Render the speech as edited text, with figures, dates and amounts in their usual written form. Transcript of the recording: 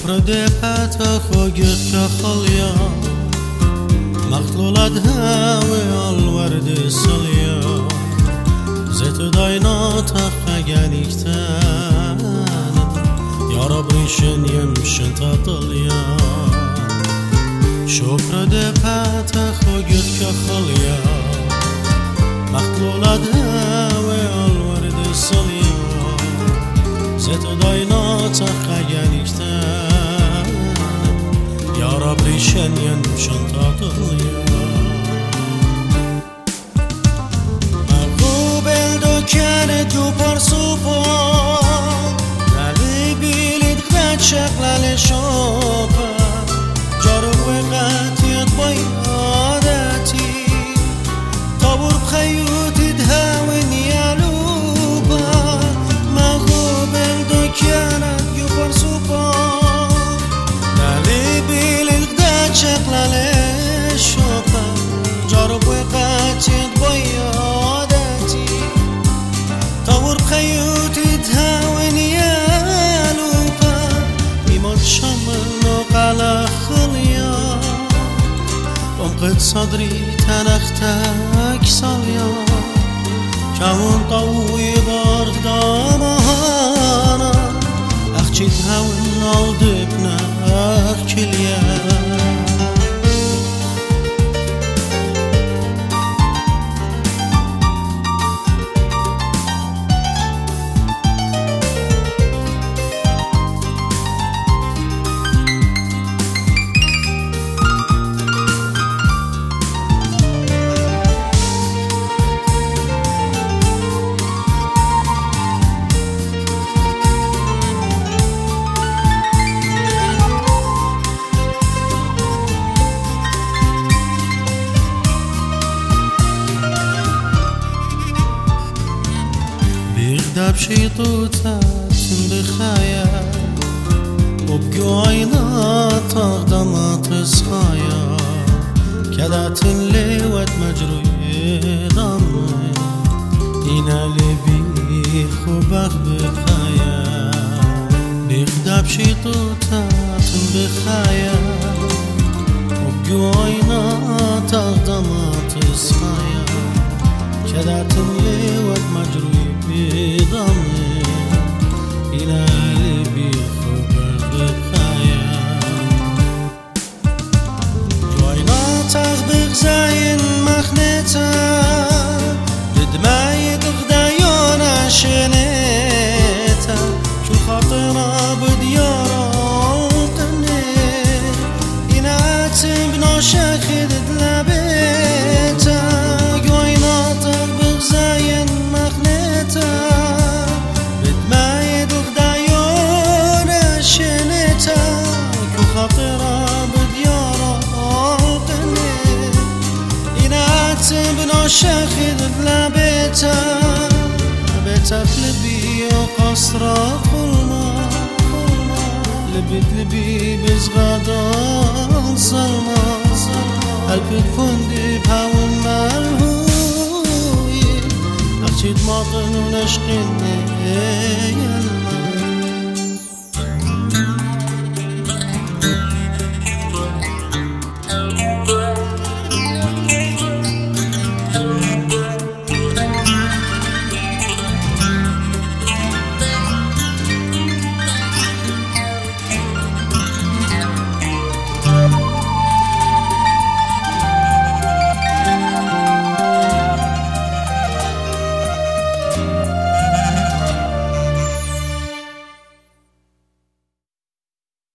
شفرة پتا خوگت كخليا مخلولت هاوي الورد سليا زيت دايناتا خجانيكتان يا رب ريشن يمشن تطليا شفرة پتا خوگت كخليا مخلولت هاوي الورد سليا زيت دايناتا خجانيكتان يا رب ريشن يمشن تطليا كانت دوبار صوفا دالي بيلد خد شغلة شوفا جارب وقتيت بيادتي طابور بخيوتي دهاون يالوبا مغوب الدو كانت دوبار صوفا دالي بيلد خد شغلة شوفا جارب وقتيت بيادتي طور بخيوتي تهاون يا لوبا يموت شمل على خليا ومقد صدري تنختك صليا كون طوي بارد دامهانا أخشي تهاون نالدبنا أخشليا داب شيطوتات بخايا وبقوينات أقدمات صخايا كدات الليوت مجروي ضمي إنا لبي خبخ بخايا بخداب شيطوتات بخايا وبقوينات أقدمات صخايا كدات الليوت مجروي ضمي إلى لبي خبر بخايا جويناتك بغزاين مخنتا بدماي تغدايون عشنيتا شو خاطرها بديارة التنين إناتي بنوشا خدد لبيتا جويناتك بغزاين بدماي دغدايون شنتا كو خاطرها بديارة القنين إنات بنوشا خذ لبيتا بيتا لبي وقصرة ظلمة لبي بزغادة ظلمة قلبي فندي بهاون ملهوي أخشيت ماطن ونشقني